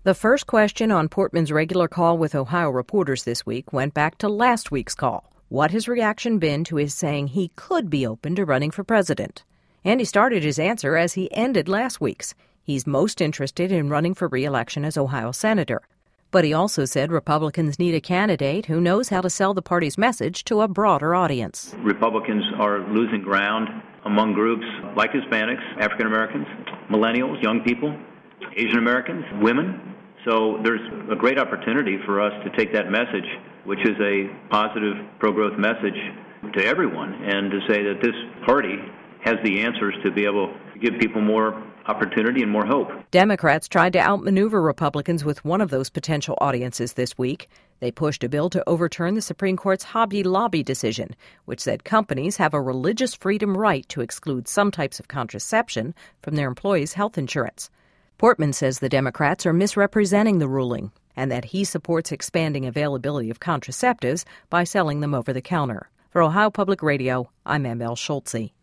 The first question on Portman's regular call with Ohio reporters this week went back to last week's call. What has reaction been to his saying he could be open to running for president? And he started his answer as he ended last week's. He's most interested in running for re-election as Ohio senator. But he also said Republicans need a candidate who knows how to sell the party's message to a broader audience. Republicans are losing ground among groups like Hispanics, African Americans, millennials, young people, Asian Americans, women. So there's a great opportunity for us to take that message, which is a positive pro-growth message, to everyone, and to say that this party has the answers to be able to give people more opportunity and more hope. Democrats tried to outmaneuver Republicans with one of those potential audiences this week. They pushed a bill to overturn the Supreme Court's Hobby Lobby decision, which said companies have a religious freedom right to exclude some types of contraception from their employees' health insurance. Portman says the Democrats are misrepresenting the ruling and that he supports expanding availability of contraceptives by selling them over the counter. For Ohio Public Radio, I'm Amel Schultze.